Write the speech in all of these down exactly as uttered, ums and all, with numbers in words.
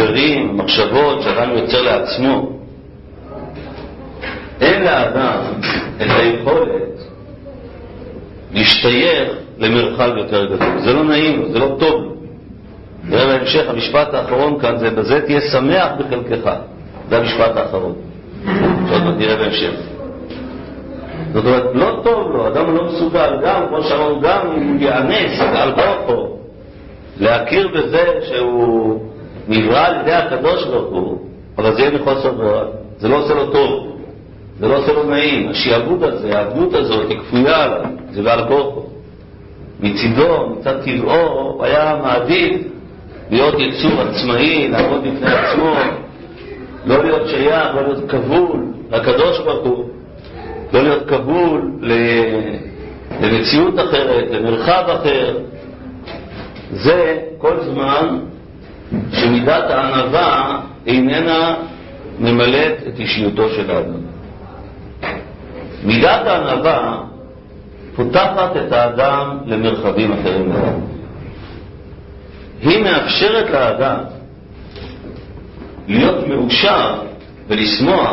אחרים, מחשבות שאדם יוצר לעצמו. אין לאדם את היכולת להשתייך למרחב יותר גדול. זה לא נעים לו, זה לא טוב לו. נראה בהמשך, המשפט האחרון כאן זה, בזה תהיה שמח בחלקך. זה המשפט האחרון. שעוד נראה בהמשך. זאת אומרת, לא טוב לו, אדם לא מסוגל, גם, כמו שאמרנו, גם אם הוא יענס על רוחו, להכיר בזה שהוא נברא על ידי הקדוש ברוך הוא, אבל זה יהיה מחוסר ברירה. זה לא עושה לו טוב, זה לא עושה לו נעים. השיעבוד הזה, העבדות הזאת, היא כפויה עליו, זה בעל כוחו. מצידו, מצד טבעו, היה מעדיף להיות יצור עצמאי, לעמוד בפני עצמו, לא להיות שייך, לא להיות כבול לקדוש ברוך הוא, לא להיות כבול למציאות אחרת, למרחב אחר. זה כל זמן שמידת הענווה איננה ממלאת את אישיותו של האדם. מידת הענווה פותחת את האדם למרחבים אחרים לאדם. היא מאפשרת לאדם להיות מאושר ולשמוח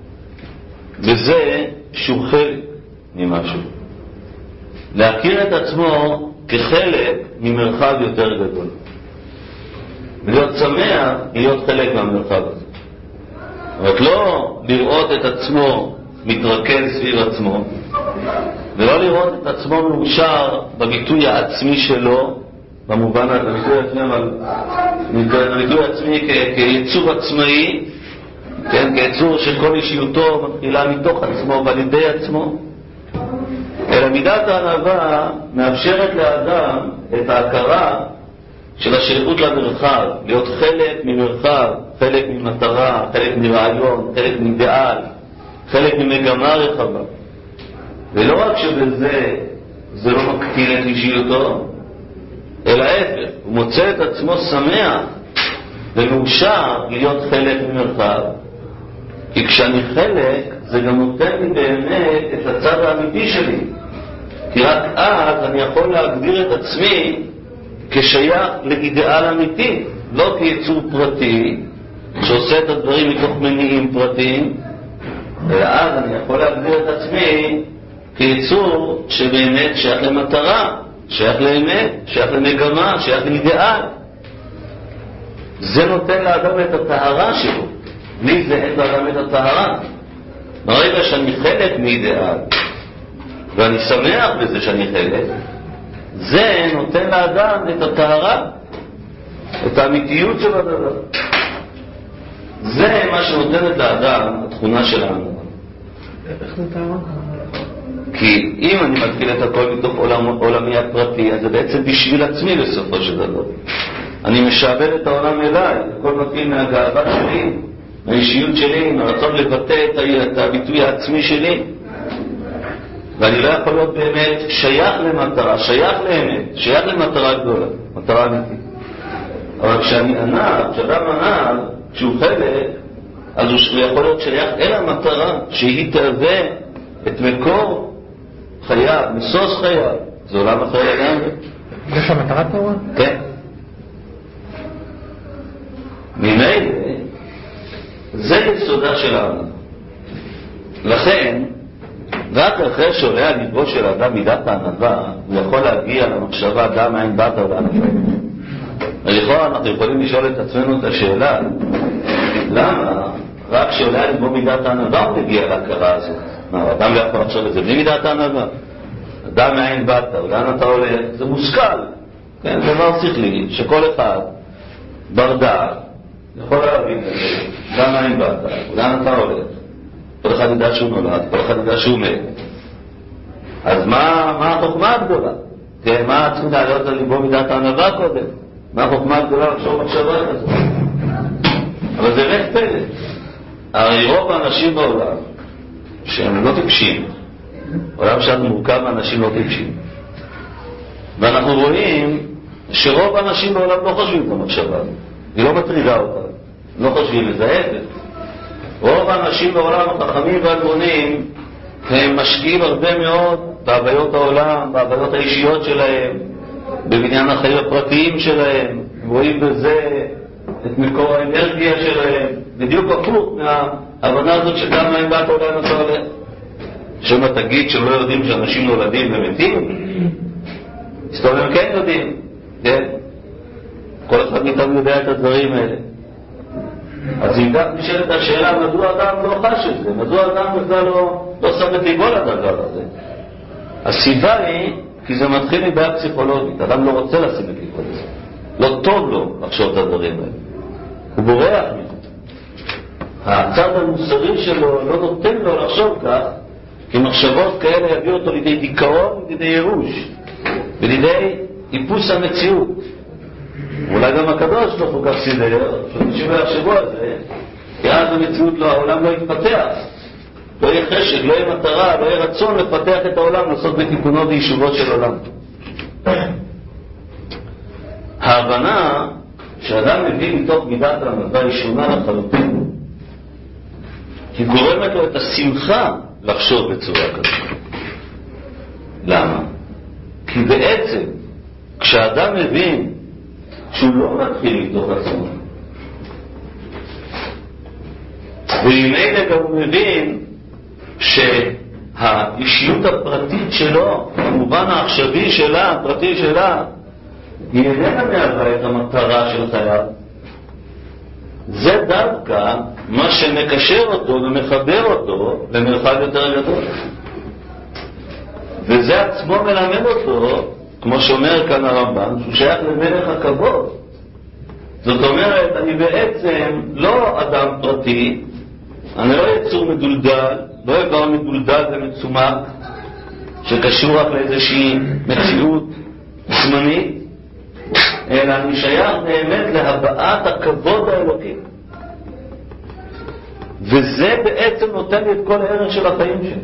בזה שהוא חלק ממשהו. להכיר את עצמו כחלק ממרחב יותר גדול. ולהיות שמח להיות חלק מהמרחב הזה. אבל לא לראות את עצמו מתרכז סביב עצמו, ולא לראות את עצמו מאושר בביטוי העצמי שלו, במובן הזה, בביטוי עצמי, אבל בביטוי עצמי כ- כיצור עצמאי, כן, כיצור שכל אישיותו מתחילה מתוך עצמו ועל ידי עצמו. אלא מידת הענווה מאפשרת לאדם את ההכרה של השייכות למרחב, להיות חלק ממרחב, חלק ממטרה, חלק מרעיון, חלק מאידיאל, חלק ממגמה רחבה. ולא רק שבזה זה לא מקטין את אישיותו, אלא ההפך, הוא מוצא את עצמו שמח ומאושר להיות חלק ממרחב. כי כשאני חלק, זה גם נותן לי באמת את הצד האמיתי שלי. כי רק אז אני יכול להגדיר את עצמי כשייך לאידיאל אמיתי, לא כיצור פרטי שעושה את הדברים מתוך מניעים פרטיים, אלא אז אני יכול להגדיר את עצמי כיצור שבאמת שייך למטרה, שייך לאמת, שייך למגמה, שייך לאידיאל. זה נותן לאדם את הטהרה שלו. בלי זה אין לאדם את הטהרה. ברגע שאני חלק מאידיאל ואני שמח בזה שאני חלק, זה נותן לאדם את הטהרה, את האמיתיות של הדבר. זה מה שנותנת לאדם התכונה שלנו. איך זה טהרה? כי אם אני מתחיל את הכל מתוך עולם, עולמי הפרטי, אז זה בעצם בשביל עצמי בסופו של דבר. אני משעבד את העולם אליי, הכל מתחיל מהגאווה שלי, מהאישיות שלי, מהרצון לבטא את הביטוי העצמי שלי, ואני לא יכול להיות באמת שייך למטרה, שייך לאמת, שייך למטרה גדולה, מטרה אמיתית. אבל כשאני ענב, כשאדם ענב, כשהוא חלק, אז הוא יכול להיות שייך אל המטרה, שהיא תהווה את מקור חייו, מסוס חייו. זה עולם אחר לגמרי. זה שהמטרה טובה? כן. ממילא, זה יסודה של הענב. לכן, רק אחרי שעולה על ליבו של האדם מידת הענווה, הוא יכול להגיע למחשבה גם מאין באת וענווה. ולכאורה אנחנו יכולים לשאול את עצמנו את השאלה, למה רק שעולה על ליבו מידת הענווה הוא מגיע להכרה הזאת? האדם לא יכול לחשוב את זה בלי מידת הענווה. אדם מאין באת, ולאן אתה הולך? זה מושכל. כן, זה דבר שכלי, שכל אחד בר דעת יכול להבין את זה. גם מאין באת, ולאן אתה הולך? כל אחד ידע שהוא נולד, כל אחד ידע שהוא מת. אז מה, מה החוכמה הגדולה? כן, מה צריכים לעלות על ליבו מידת הענווה קודם? מה החוכמה הגדולה לחשוב מחשבה כזאת? אבל זה רק פלא. הרי רוב האנשים בעולם שהם לא טיפשים, עולם שלנו מורכב מאנשים לא טיפשים, ואנחנו רואים שרוב האנשים בעולם לא חושבים את המחשבה, היא לא מטרידה אותה, לא חושבים לזה, ההפך. רוב האנשים בעולם החכמים והגאונים הם משקיעים הרבה מאוד בהוויות העולם, בהוויות האישיות שלהם, בבניין החיים הפרטיים שלהם. הם רואים בזה את מקור האנרגיה שלהם, בדיוק הפוך מההבנה הזאת שגם להם באת עולם אתה הולך. שמה תגיד שלא יודעים שאנשים נולדים ומתים? היסטוריה כן יודעים, כן? כל אחד מאיתנו יודע את הדברים האלה. אז אם גם נשאלת השאלה, מדוע אדם לא חש את זה? מדוע אדם בכלל לא, לא שם את ליבו לדבר הזה? הסיבה היא, כי זה מתחיל מבעיה פסיכולוגית. אדם לא רוצה לשים את ליבו לזה. לא טוב לו לחשוב את הדברים האלה. הוא בורח מזה. הצד המוסרי שלו לא נותן לו לחשוב כך, כי מחשבות כאלה יביאו אותו לידי דיכאון, לידי ייאוש, ולידי איפוס המציאות. אולי גם הקדוש לא כל כך סידר, שאנשים לא יחשבו על זה, כי אז המציאות לא, העולם לא יתפתח. לא יהיה חשק, לא יהיה מטרה, לא יהיה רצון לפתח את העולם, לעשות בתיקונו ויישובות של עולם. ההבנה שאדם מביא מתוך מידת הענווה היא שונה לחלוטין. היא גורמת לו את השמחה לחשוב בצורה כזאת. למה? כי בעצם כשאדם מבין שהוא לא מתחיל מתוך עצמו, וממילא גם הוא מבין שהאישיות הפרטית שלו, במובן העכשווי שלה, הפרטי שלה, היא איננה מהווה את המטרה של חייו. זה דווקא מה שמקשר אותו ומחבר אותו למרחב יותר גדול. וזה עצמו מלמד אותו, כמו שאומר כאן הרמב"ן, שהוא שייך למלך הכבוד. זאת אומרת, אני בעצם לא אדם פרטי, אני לא יצור מדולדל, לא איבר מדולדל ומצומק, שקשור רק לאיזושהי מציאות זמנית, אלא אני שייך באמת להבאת הכבוד האלוקי. וזה בעצם נותן לי את כל הערך של החיים שלי.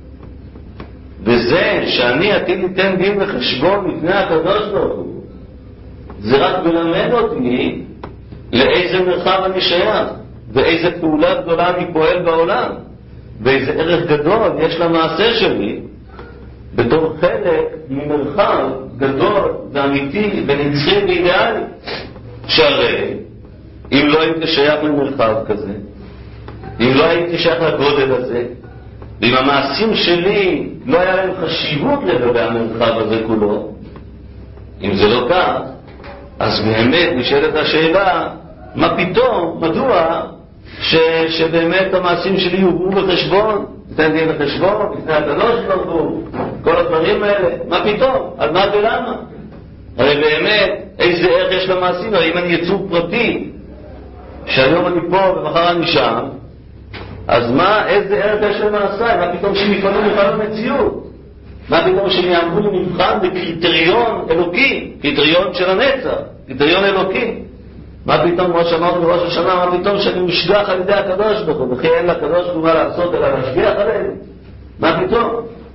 וזה שאני עתיד ליתן דין וחשבון לפני הקדוש ברוך הוא, זה רק מלמד אותי לאיזה מרחב אני שייך, ואיזה פעולה גדולה אני פועל בעולם, ואיזה ערך גדול יש למעשה שלי, בתור חלק ממרחב גדול ואמיתי ונצחי ואידיאלי. שהרי אם לא הייתי שייך למרחב כזה, אם לא הייתי שייך לגודל הזה, ואם המעשים שלי לא היה להם חשיבות לגבי המרחב הזה כולו, אם זה לא כך, אז באמת נשאלת השאלה, מה פתאום, מדוע ש, שבאמת המעשים שלי יובאו בחשבון, ניתן דין בחשבון, לפני הקדוש ברוך הוא, כל הדברים האלה, מה פתאום, על מה ולמה? הרי באמת, איזה ערך יש למעשים? הרי אם אני יצור פרטי, שהיום אני פה ומחר אני שם, אז מה, איזה ערך יש למעשיי? מה פתאום שהם יפעלו מבחן המציאות? מה פתאום שהם יעמדו למבחן בקריטריון אלוקי, קריטריון של הנצח, קריטריון אלוקי? מה פתאום, כמו שאמרנו בראש השנה, מה פתאום שאני משגח על ידי הקדוש ברוך הוא, וכי אין לקדוש ברוך הוא מה לעשות אלא להשגיח עליהם? מה פתאום?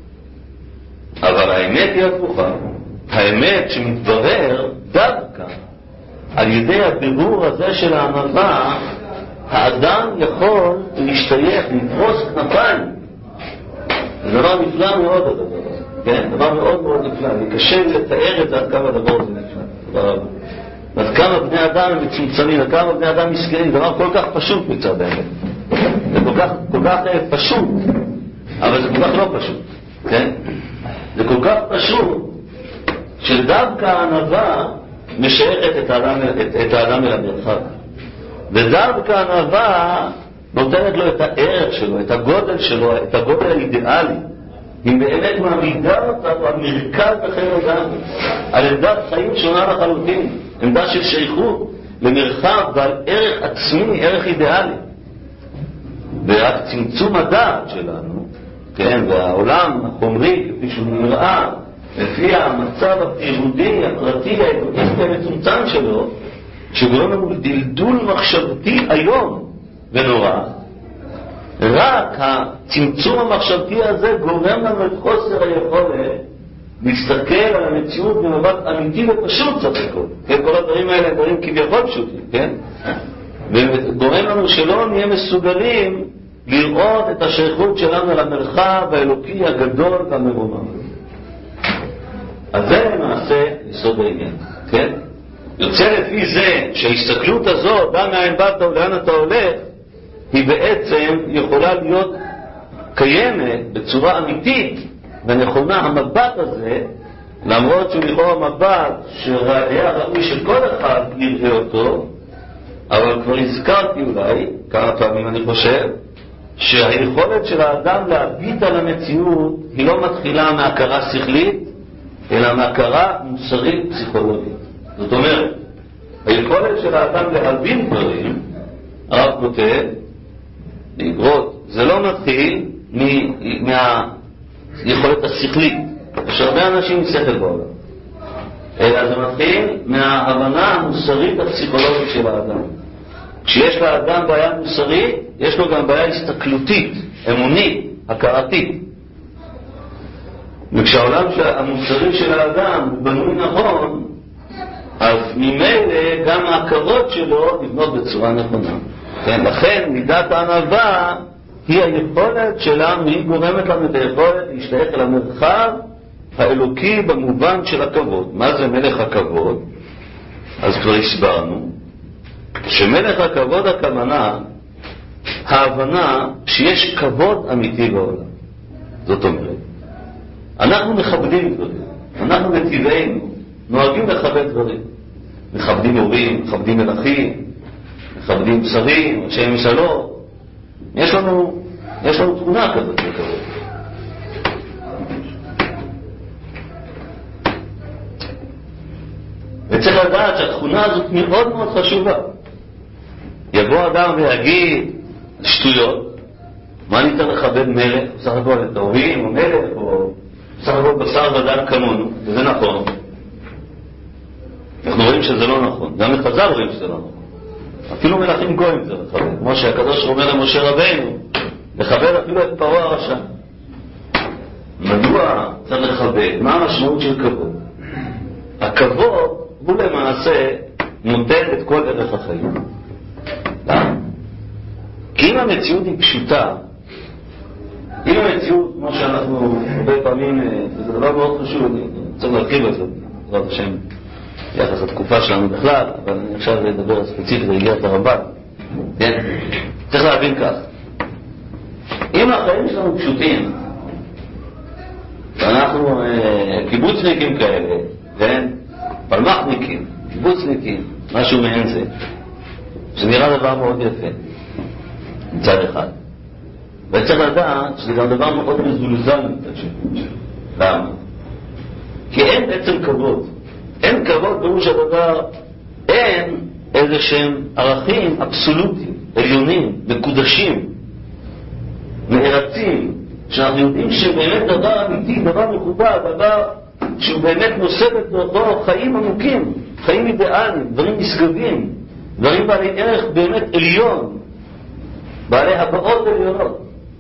אבל האמת היא הפוכה. האמת שמתברר דווקא על ידי הבירור הזה של הענווה, האדם יכול להשתייך, לפרוס כנפיים. זה דבר נפלא מאוד הדבר הזה, כן? דבר מאוד מאוד נפלא. אני קשה לתאר את זה עד כמה הדבר הזה נפלא. ועד כמה בני אדם הם מצומצמים, עד כמה בני אדם מסכנים, דבר כל כך פשוט מצד האמת. זה כל כך, כל כך פשוט, אבל זה כל כך לא פשוט, כן? זה כל כך פשוט, שדווקא הענווה משייכת את האדם, את, את האדם אל המרחב. ודווקא הענווה נותנת לו את הערך שלו, את הגודל שלו, את הגודל האידיאלי. היא באמת מעמידה אותנו על מרכז בחיים אדם, על עמדת חיים שונה לחלוטין, עמדה של שייכות למרחב ועל ערך עצמי, ערך אידיאלי. ורק צמצום הדעת שלנו, כן, והעולם החומרי כפי שהוא נראה, לפי המצב הפירודי, הפרטי, האגואיסטי המצומצם שלו, שגורם לנו דלדול מחשבתי היום ונורא, רק הצמצום המחשבתי הזה גורם לנו את חוסר היכולת להסתכל על המציאות במבט אמיתי ופשוט סך הכל. כן, כל הדברים האלה הם דברים כביכול פשוטים, כן? וגורם לנו שלא נהיה מסוגלים לראות את השייכות שלנו למרחב האלוקי הגדול והמרומם. אז זה למעשה יסוד העניין, כן? יוצא לפי זה שההסתכלות הזאת, גם מאין באת ולאן אתה הולך, היא בעצם יכולה להיות קיימת בצורה אמיתית ונכונה. המבט הזה, למרות שהוא לכאורה מבט שהיה ראוי שכל אחד יראה אותו, אבל כבר הזכרתי אולי כמה פעמים אני חושב שהיכולת של האדם להביט על המציאות היא לא מתחילה מהכרה שכלית אלא מהכרה מוסרית פסיכולוגית. זאת אומרת, היכולת של האדם להבין דברים, הרב כותב באגרות, זה לא מתחיל מהיכולת השכלית. יש הרבה אנשים עם שכל בעולם, אלא זה מתחיל מההבנה המוסרית הפסיכולוגית של האדם. כשיש לאדם בעיה מוסרית, יש לו גם בעיה הסתכלותית, אמונית, הכרתית. וכשהעולם המוסרי של האדם הוא בנוי נכון, אז ממילא גם ההכרות שלו נבנות בצורה נכונה. כן? לכן מידת הענווה היא היכולת שלנו, היא גורמת לנו את היכולת להשתייך אל המרחב האלוקי במובן של הכבוד. מה זה מלך הכבוד? אז כבר הסברנו שמלך הכבוד הכוונה, ההבנה שיש כבוד אמיתי בעולם. זאת אומרת, אנחנו מכבדים דברים, אנחנו בטבענו נוהגים לכבד דברים. מכבדים הורים, מכבדים מלכים, מכבדים שרים, אנשי ממשלות. יש לנו, יש לנו תכונה כזאת לכבוד. וצריך לדעת שהתכונה הזאת מאוד מאוד חשובה. יבוא אדם ויגיד שטויות, מה אני צריך לכבד מלך? בסך הכל את ההורים או מלך או בסך הכל בשר ודם כמונו, וזה נכון. אנחנו רואים שזה לא נכון, גם מחז"ל רואים שזה לא נכון. אפילו מלכים גויים זה לכבד, כמו שהקדוש אומר למשה רבינו, לכבד אפילו את פרעה הרשע. מדוע צריך לכבד? מה המשמעות של כבוד? הכבוד הוא למעשה נותן את כל ערך החיים. למה? כי אם המציאות היא פשוטה, אם המציאות, כמו שאנחנו הרבה פעמים, וזה דבר מאוד חשוב, אני צריך להרחיב על זה, בעזרת השם, יחס לתקופה שלנו בכלל, אבל אני עכשיו לדבר ספציפית רגיעת הרמב"ן. כן? צריך להבין כך. אם החיים שלנו פשוטים, ואנחנו אה, קיבוצניקים כאלה, כן? פלמחניקים, קיבוצניקים, משהו מעין זה, זה נראה דבר מאוד יפה, מצד אחד. וצריך לדעת שזה גם דבר מאוד מזולזל מצד שני. למה? כי אין בעצם כבוד. אין כבוד פירוש הדבר, אין איזה שהם ערכים אבסולוטיים, עליונים, מקודשים, נערצים, שאנחנו יודעים שבאמת דבר אמיתי, דבר מכובד, דבר שהוא באמת נושא בתוכו חיים עמוקים, חיים אידיאליים, דברים נשגבים, דברים בעלי ערך באמת עליון, בעלי הבאות עליונות.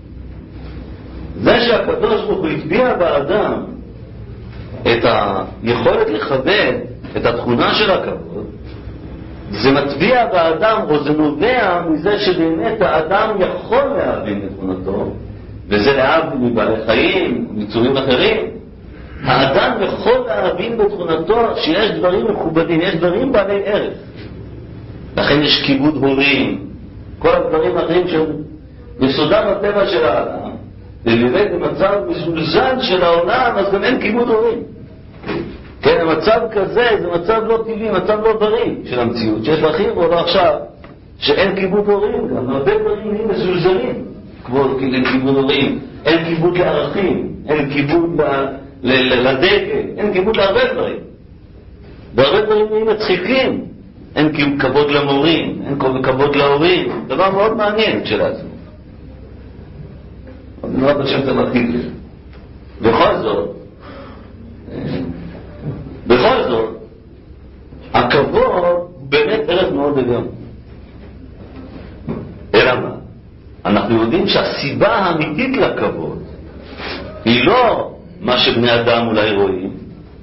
זה שהקדוש ברוך הוא הטביע באדם את היכולת לכבד את התכונה של הכבוד, זה מטביע באדם, או זה נובע מזה שבאמת האדם יכול להבין את תכונתו, וזה להבדיל מבעלי חיים, מצורים אחרים. האדם יכול להבין בתכונתו שיש דברים מכובדים, יש דברים בעלי ערך. לכן יש כיבוד הורים, כל הדברים האחרים שהם בסודם הטבע של האדם, ולבד במצב מזולזל של העולם, אז גם אין כיבוד הורים. כן, המצב כזה זה מצב לא טבעי, מצב לא בריא של המציאות, שיש להכיר בו לא עכשיו, שאין כיבוד הורים, גם הרבה דברים נהיים מזולזלים, כמו אין כיבוד הורים, אין כיבוד לערכים, אין כיבוד לדגל, אין כיבוד להרבה דברים. והרבה דברים נהיים מצחיקים, אין כבוד למורים, אין כבוד להורים, דבר מאוד מעניין שלעצמו. אני לא חושב שאתה מתחיל לזה. בכל זאת, בכל זאת, הכבוד הוא באמת ערך מאוד עליון. אלא מה? אנחנו יודעים שהסיבה האמיתית לכבוד היא לא מה שבני אדם אולי רואים,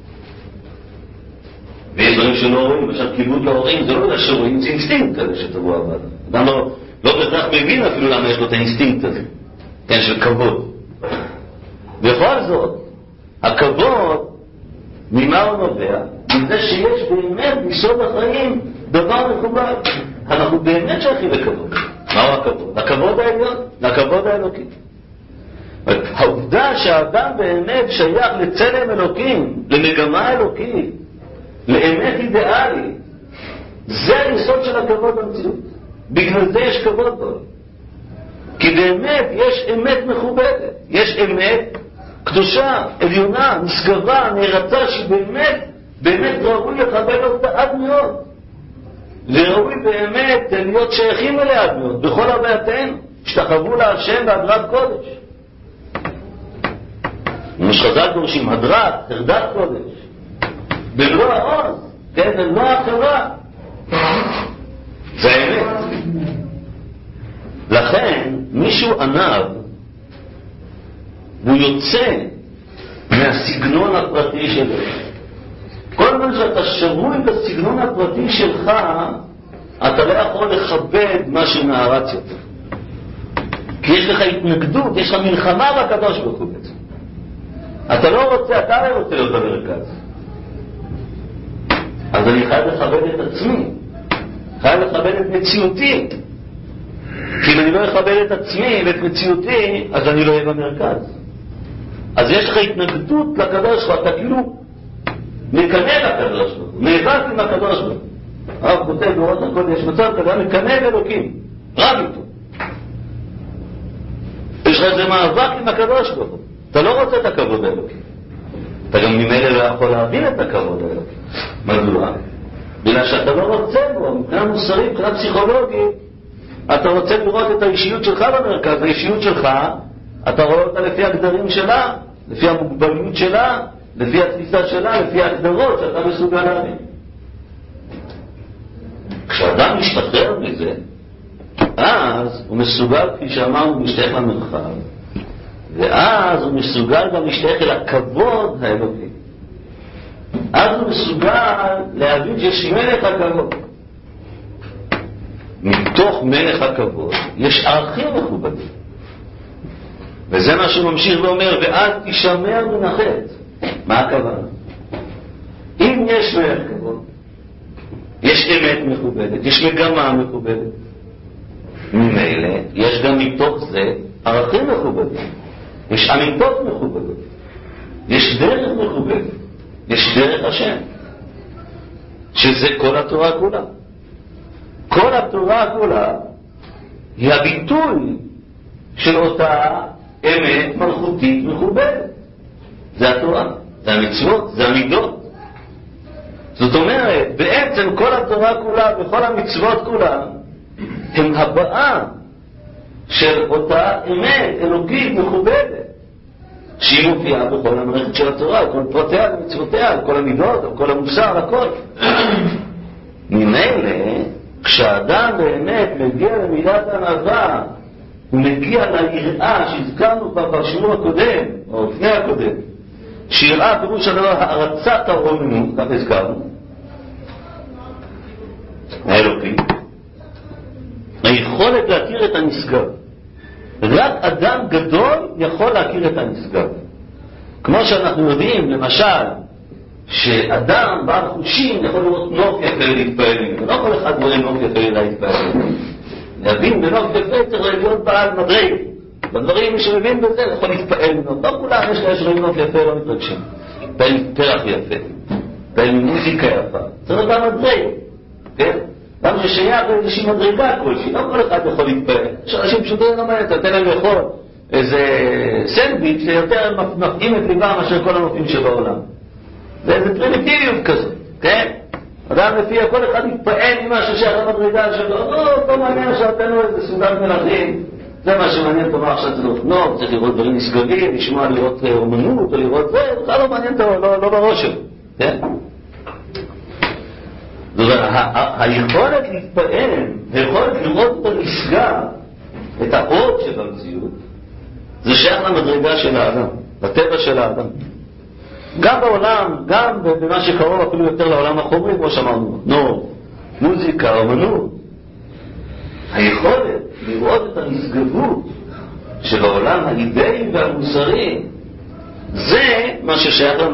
ויש דברים שלא רואים, למשל כיבוד להורים, זה לא יודע שרואים, זה אינסטינקט כזה שתבוא הבא. אדם לא, לא בהכרח מבין אפילו למה יש לו את האינסטינקט הזה, כן, של כבוד. בכל זאת, הכבוד, ממה הוא נובע? מזה שיש באמת ביסוד החיים דבר מכובד. אנחנו באמת שייכים לכבוד. מהו הכבוד? הכבוד העליון, הכבוד האלוקי. העובדה שהאדם באמת שייך לצלם אלוקים, למגמה אלוקית, לאמת אידיאלית, זה היסוד של הכבוד במציאות. בגלל זה יש כבוד בו. כי באמת יש אמת מכובדת, יש אמת קדושה, עליונה, נשגבה, נערצה, שבאמת, באמת ראוי לכבד אותה עד מאוד. וראוי באמת להיות שייכים אליה עד מאוד. בכל הווייתנו, השתחוו להשם בהדרת קודש. ומשחז"ל דורשים הדרת, חרדת קודש. במלוא העוז, כן, במלוא ההכרה. זה האמת. לכן, מישהו ענב, והוא יוצא מהסגנון הפרטי שלו. כל זמן שאתה שבוי בסגנון הפרטי שלך, אתה לא יכול לכבד מה שנערץ יותר. כי יש לך התנגדות, יש לך מלחמה בקדוש ברוך הוא. אתה לא רוצה, אתה לא רוצה להיות במרכז. אז אני חייב לכבד את עצמי, חייב לכבד את מציאותי. כי אם אני לא אכבד את עצמי ואת מציאותי, אז אני לא אהיה במרכז. אז יש לך התנגדות לקדוש ברוך הוא, אתה כאילו מקנא לקדוש ברוך הוא, נאבק עם הקדוש ברוך הוא. הרב כותב באורות הקודש, מצב כזה, מקנא באלוקים, רב איתו. יש לך איזה מאבק עם הקדוש ברוך הוא. אתה לא רוצה את הכבוד האלוקי. אתה גם ממילא לא יכול להבין את הכבוד האלוקי. מדוע? בגלל שאתה לא רוצה בו, מבחינה מוסרית, מבחינה פסיכולוגית, אתה רוצה לראות את האישיות שלך במרכז. האישיות שלך, אתה רואה אותה לפי הגדרים שלה, לפי המוגבלות שלה, לפי התפיסה שלה, לפי ההגדרות שאתה מסוגל להבין. כשאדם משתחרר מזה, אז הוא מסוגל, כפי שאמרנו, משתייך למרחב. ואז הוא מסוגל גם להשתייך אל הכבוד האלוקי. אז הוא מסוגל להבין שיש מלך הכבוד. מתוך מלך הכבוד יש ערכים מכובדים. וזה מה שהוא ממשיך ואומר, ואז תשמר מן החטא. מה הכוונה? אם יש מלך כבוד, יש אמת מכובדת, יש מגמה מכובדת, ממילא יש גם מתוך זה ערכים מכובדים. יש אמיתות מכובדות, יש דרך מכובדת, יש דרך השם, שזה כל התורה כולה. כל התורה כולה היא הביטוי של אותה אמת מלכותית מכובדת. זה התורה, זה המצוות, זה המידות. זאת אומרת, בעצם כל התורה כולה וכל המצוות כולה הם הבאה של אותה אמת אלוקית מכובדת, שהיא מופיעה בכל המערכת של התורה, כל פרטיה ומצוותיה, כל המידות, כל המוסר, הכל. ממילא, כשאדם באמת מגיע למידת ענווה, הוא מגיע ליראה שהזכרנו כבר בשיעור הקודם, או לפני הקודם, שיראה פירוש הדבר הערצת הרוממות, כך הזכרנו, האלוקית, היכולת להכיר את הנשגב. רק אדם גדול יכול להכיר את הנשגב. כמו שאנחנו יודעים, למשל, שאדם בעל חושים יכול לראות נוף יפה להתפעל. ולא כל אחד רואה נוף יפה להתפעל. להבין בנוף יפה צריך להיות בעל מדרג. בדברים שמבין בזה יכול להתפעל. לא כולם יש כאלה שרואים נוף יפה לא מתרגשים. פעל פרח יפה, פעל מוזיקה יפה. צריך להיות בעל מדרג. כן? גם ששייך לאיזושהי מדרגה כלשהי, לא כל אחד יכול להתפעל. יש אנשים פשוטים לא מעניין, אתה תן להם לאכול איזה סנדוויץ' שיותר מפעים את ליבם מאשר כל הנופים שבעולם. זה איזה פרימיטיביות כזאת, כן? אדם לפי כל אחד מתפעל עם מה ששייך למדרגה שלו, לא, לא מעניין שאתנו איזה סעודת מלכים, זה מה שמעניין אותו מה עכשיו צריך לראות, צריך לראות דברים נשגבים, לשמוע לראות אומנות או לראות זה, זה לא מעניין אותו, לא בראש שלו, כן? היכולת להתפעל, היכולת לראות את הנשגב, את האות שבמציאות, זה שייך למדרגה של האדם, לטבע של האדם. גם בעולם, גם במה שקרוב אפילו יותר לעולם החומרי, כמו שאמרנו, נור, מוזיקה, אומנות. היכולת לראות את הנשגבות של העולם האידאי והמוסרי, זה מה ששייך למדרגה.